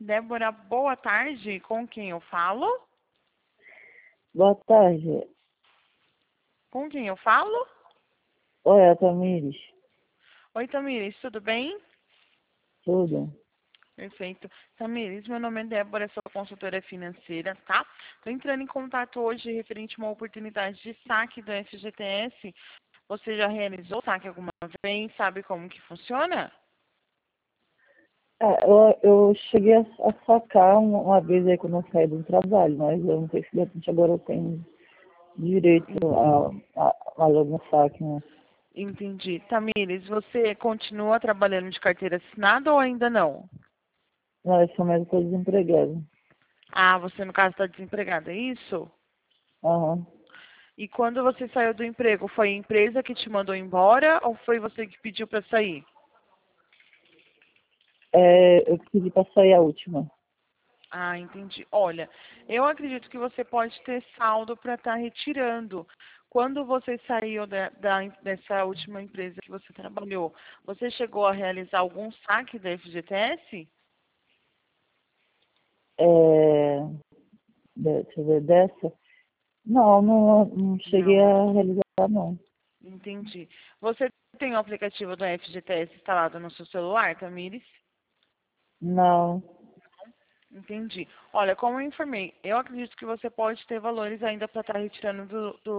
Débora, boa tarde. Com quem eu falo? Boa tarde. Com quem eu falo? Oi, é a Tamires. Oi, Tamires, tudo bem? Tudo? Perfeito. Tamires, meu nome é Débora, sou consultora financeira, tá? Estou entrando em contato hoje referente a uma oportunidade de saque do FGTS. Você já realizou o saque alguma vez? Sabe como que funciona? Eu cheguei a sacar uma vez aí quando eu saí do trabalho, mas eu não sei se de repente agora eu tenho direito a logo no saque, né? Entendi. Tamires, você continua trabalhando de carteira assinada ou ainda não? Não, eu sou médico desempregado. Ah, você no caso está desempregada, é isso? Aham. E quando você saiu do emprego, foi a empresa que te mandou embora ou foi você que pediu para sair? Eu pedi para sair a última. Ah, entendi. Olha, eu acredito que você pode ter saldo para estar retirando. Quando você saiu dessa última empresa que você trabalhou, você chegou a realizar algum saque da FGTS? É, Deixa eu ver, dessa? Não cheguei Não, a realizar, não. entendi. Você tem o aplicativo da FGTS instalado no seu celular, Tamires? Não. Entendi. Olha, como eu informei, eu acredito que você pode ter valores ainda para estar retirando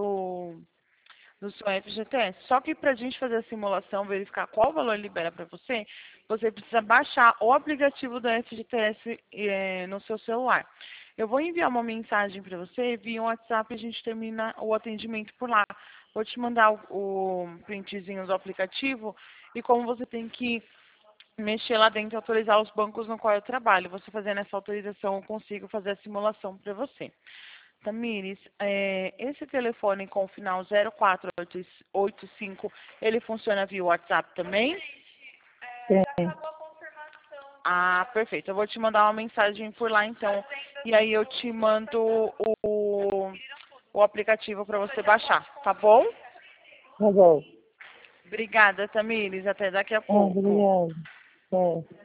do seu FGTS. Só que para a gente fazer a simulação, verificar qual valor libera para você, você precisa baixar o aplicativo do FGTS no seu celular. Eu vou enviar uma mensagem para você via WhatsApp e a gente termina o atendimento por lá. Vou te mandar o printzinho do aplicativo e como você tem que mexer lá dentro e autorizar os bancos no qual eu trabalho. Você fazendo essa autorização, eu consigo fazer a simulação para você. Tamires, esse telefone com o final 0485, ele funciona via WhatsApp também? Tem. Ah, perfeito. Eu vou te mandar uma mensagem por lá então. E aí eu te mando o aplicativo para você baixar, tá bom? Tá bom. Obrigada, Tamires. Até daqui a pouco. Obrigado. É.